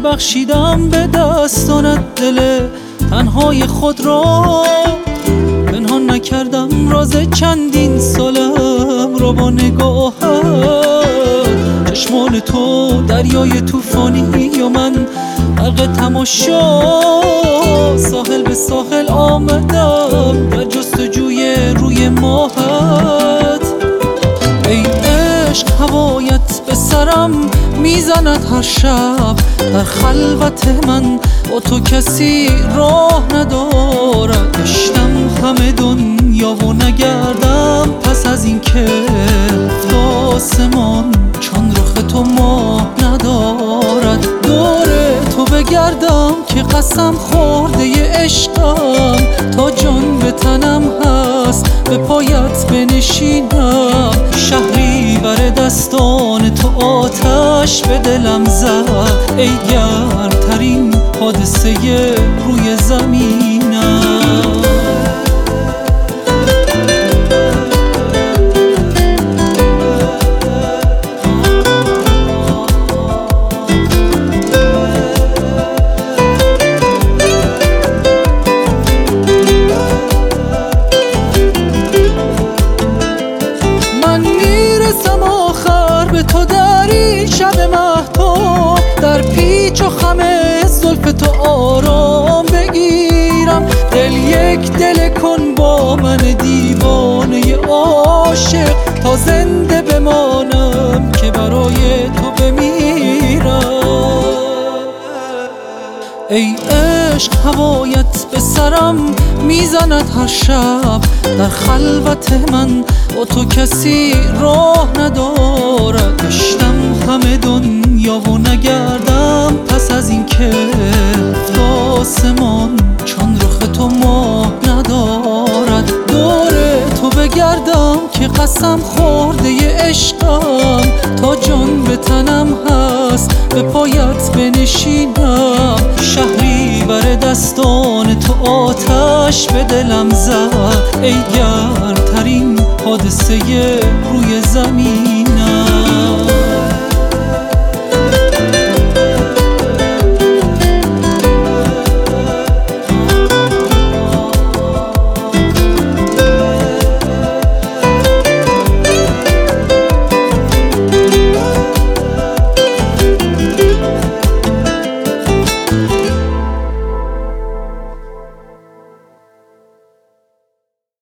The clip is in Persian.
بخشیدم به دستانت دل تنهای خود را، پنهان نکردم راز چندین سالم را با نگاهت. چشمان تو دریای طوفانی و من غرق تماشا، ساحل به ساحل آمدم در جستجوی روی ماهت. ای عشق هوایت به سرم میزند هر شب، در خلوت من با تو کسی راه ندارد. گشتم همه دنیا و نگردم پس از این که تا آسمان چون رخ تو ماه ندارد. دور تو بگردم که قسم خورده عشقم، تا جان به تنم هست به پایت بنشینم. شهری بر دستان تو آتش به دلم زد، ای گرمترین حادثه روی زمینم. تو در این شب مهتاب، در پیچ و خم زلف تو آرام بگیرم. دل یک دل کن با من دیوانه عاشق، تا زنده بمانم که برای تو بمیرم. ای عشق هوایت به سرم میزند هر شب، در خلوت من با تو کسی راه ندارد. گشتم همه دنیا و نگردم پس از این که تا آسمان چون رخ تو ماه ندارد. دور تو بگردم که قسم خورده عشقم، تا جان به تنم هست به پایت بنشینم. شهری بر دستان تو آتش به دلم زد، ای گرمترین حادثه روی زمین.